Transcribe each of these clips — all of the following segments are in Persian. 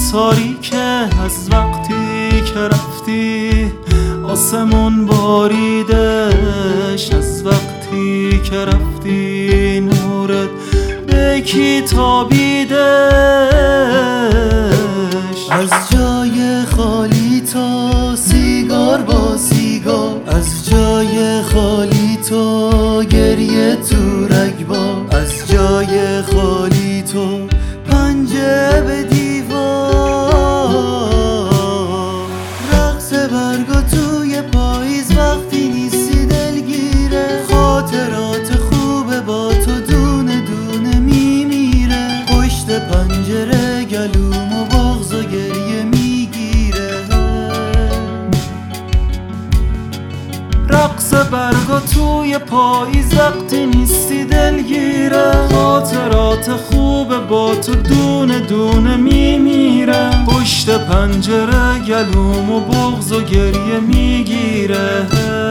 تاریکه از وقتی که رفتی، آسمون باریدش از وقتی که رفتی، نورت به کی تابیدش. از جای خالی تا سیگار با سیگار، از جای خالی تو گریه تو رگبار، از جای خالی تو پنجه به دیوار. رقص برگا توی پاییز وقتی نیستی دلگیره، خاطرات خوبه با تو دونه دونه میمیره. پشت پنجره گلوم و بغض و گریه میگیره. رقص برگا توی پاییز وقتی نیستی دلگیره، خاطرات خوبه با تو دونه دونه میمیره. پشت پنجره گلوم و بغض و گریه میگیره.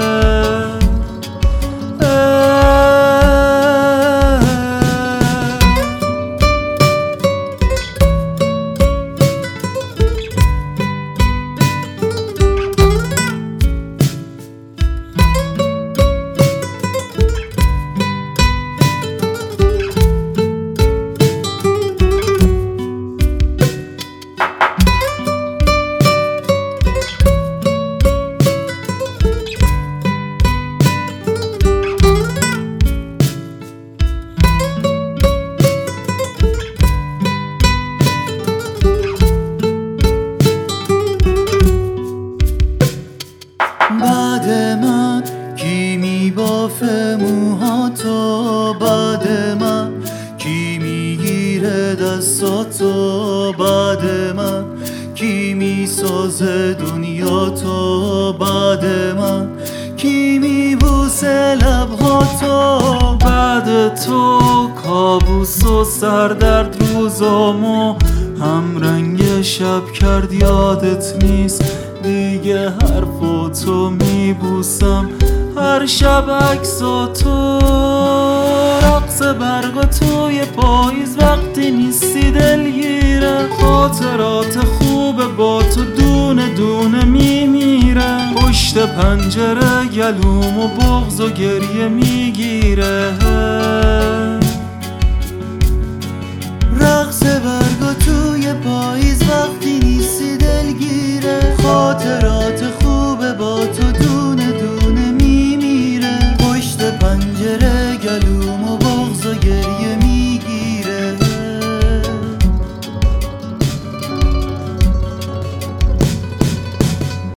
بعد من کی میبافه موهاتو، بعد من کی میگیره دستاتو، بعد من کی میسازه دنیاتو، بعد من کی میبوسه لبهاتو. بعد تو کابوس و سردرد روزامو هم رنگ شب کرد، یادت نیست دیگه حرفاتو میبوسم هر شب عکساتو. رقص برگا توی پاییز وقتی نیستی دلگیره، خاطرات خوبه با تو دونه دونه میمیره. پشت پنجره گلوم و بغض و گریه میگیره.